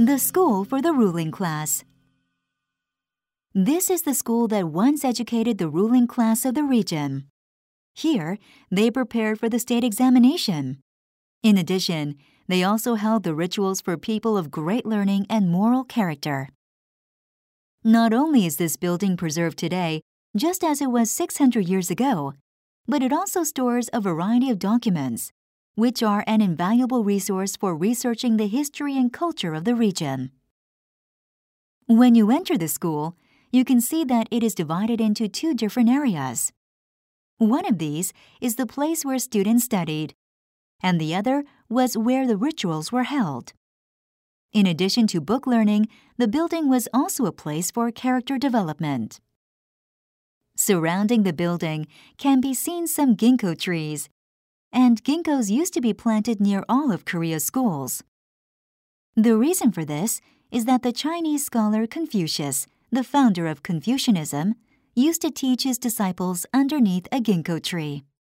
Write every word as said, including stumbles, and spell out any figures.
The school for the ruling class. This is the school that once educated the ruling class of the region. Here, they prepared for the state examination. In addition, they also held the rituals for people of great learning and moral character. Not only is this building preserved today, just as it was six hundred years ago, but it also stores a variety of documents, which are an invaluable resource for researching the history and culture of the region. When you enter the school, you can see that it is divided into two different areas. One of these is the place where students studied, and the other was where the rituals were held. In addition to book learning, the building was also a place for character development. Surrounding the building can be seen some ginkgo trees, and ginkgos used to be planted near all of Korea's schools. The reason for this is that the Chinese scholar Confucius, the founder of Confucianism, used to teach his disciples underneath a ginkgo tree.